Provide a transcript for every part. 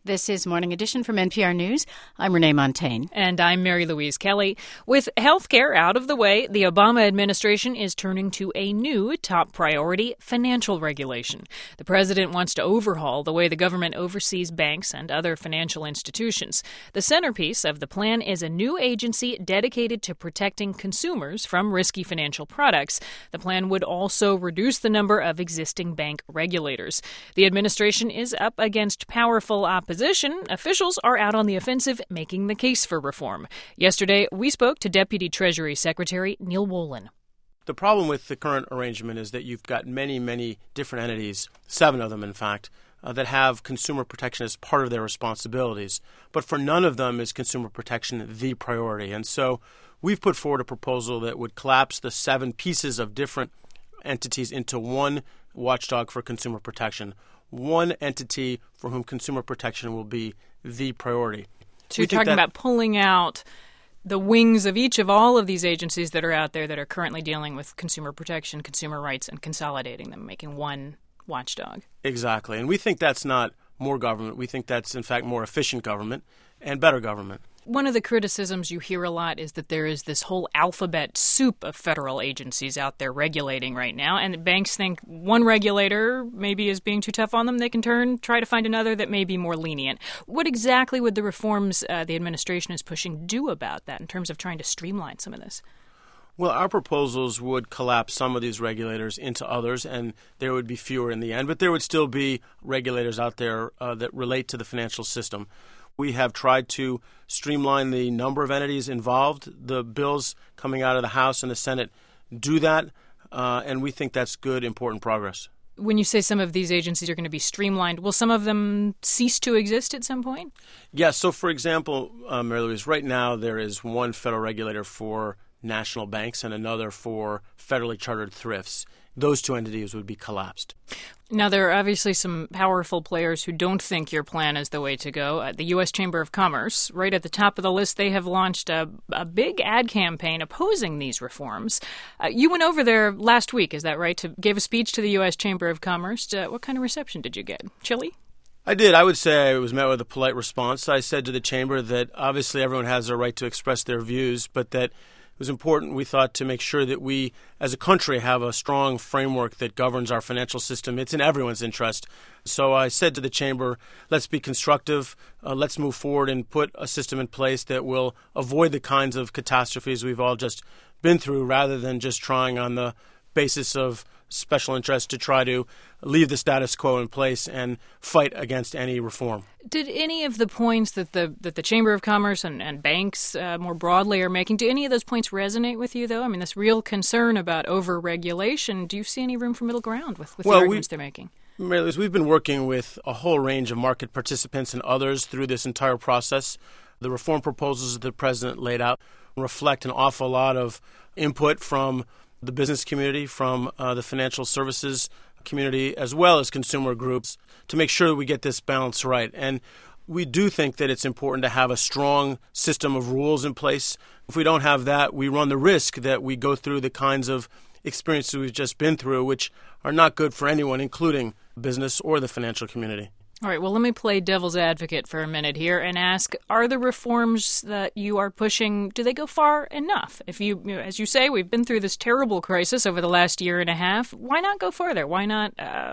This is Morning Edition from NPR News. I'm Renee Montaigne. And I'm Mary Louise Kelly. With healthcare out of the way, the Obama administration is turning to a new top priority, financial regulation. The president wants to overhaul the way the government oversees banks and other financial institutions. The centerpiece of the plan is a new agency dedicated to protecting consumers from risky financial products. The plan would also reduce the number of existing bank regulators. The administration is up against powerful opposition. Officials are out on the offensive, making the case for reform. Yesterday, we spoke to Deputy Treasury Secretary Neil Wolin. The problem with the current arrangement is that you've got many different entities, 7 of them, in fact, that have consumer protection as part of their responsibilities. But for none of them is consumer protection the priority. And so we've put forward a proposal that would collapse the 7 pieces of different entities into one watchdog for consumer protection. One entity for whom consumer protection will be the priority. So you're talking about pulling out the wings of each of all of these agencies that are out there that are currently dealing with consumer protection, consumer rights, and consolidating them, making one watchdog. Exactly. And we think that's not more government. We think that's, in fact, more efficient government and better government. One of the criticisms you hear a lot is that there is this whole alphabet soup of federal agencies out there regulating right now, and banks think one regulator maybe is being too tough on them. They can try to find another that may be more lenient. What exactly would the reforms the administration is pushing do about that in terms of trying to streamline some of this? Well, our proposals would collapse some of these regulators into others, and there would be fewer in the end, but there would still be regulators out there that relate to the financial system. We have tried to streamline the number of entities involved. The bills coming out of the House and the Senate do that, and we think that's good, important progress. When you say some of these agencies are going to be streamlined, will some of them cease to exist at some point? Yes. So, for example, Mary Louise, right now there is one federal regulator for national banks and another for federally chartered thrifts. Those 2 entities would be collapsed. Now, there are obviously some powerful players who don't think your plan is the way to go. The U.S. Chamber of Commerce, right at the top of the list, they have launched a big ad campaign opposing these reforms. You went over there last week, is that right? Gave a speech to the U.S. Chamber of Commerce. What kind of reception did you get? Chilly? I did. I would say I was met with a polite response. I said to the Chamber that obviously everyone has a right to express their views, but that it was important, we thought, to make sure that we, as a country, have a strong framework that governs our financial system. It's in everyone's interest. So I said to the Chamber, let's be constructive. Let's move forward and put a system in place that will avoid the kinds of catastrophes we've all just been through, rather than just trying on the basis of special interest to try to leave the status quo in place and fight against any reform. Did any of the points that the Chamber of Commerce and banks more broadly are making, do any of those points resonate with you, though? I mean, this real concern about over-regulation, do you see any room for middle ground with the arguments they're making? Mary Louise, we've been working with a whole range of market participants and others through this entire process. The reform proposals that the President laid out reflect an awful lot of input from the business community, from the financial services community, as well as consumer groups, to make sure that we get this balance right. And we do think that it's important to have a strong system of rules in place. If we don't have that, we run the risk that we go through the kinds of experiences we've just been through, which are not good for anyone, including business or the financial community. All right, well, let me play devil's advocate for a minute here and ask, are the reforms that you are pushing, do they go far enough? If as you say, we've been through this terrible crisis over the last year and a half, why not go further? Why not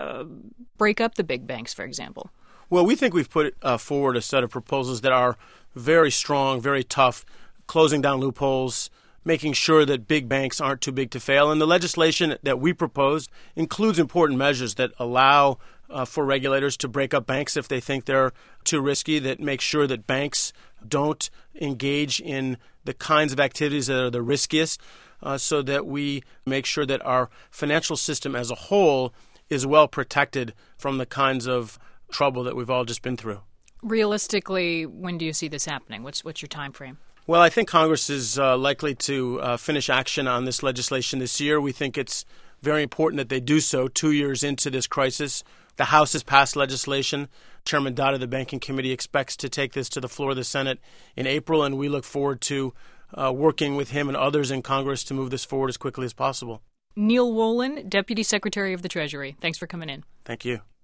break up the big banks, for example? Well, we think we've put forward a set of proposals that are very strong, very tough, closing down loopholes, making sure that big banks aren't too big to fail. And the legislation that we proposed includes important measures that allow for regulators to break up banks if they think they're too risky, that make sure that banks don't engage in the kinds of activities that are the riskiest, so that we make sure that our financial system as a whole is well protected from the kinds of trouble that we've all just been through. Realistically, when do you see this happening? What's your time frame? Well, I think Congress is likely to finish action on this legislation this year. We think it's very important that they do so 2 years into this crisis. The House has passed legislation. Chairman Dodd of the Banking Committee expects to take this to the floor of the Senate in April, and we look forward to working with him and others in Congress to move this forward as quickly as possible. Neil Wolin, Deputy Secretary of the Treasury. Thanks for coming in. Thank you.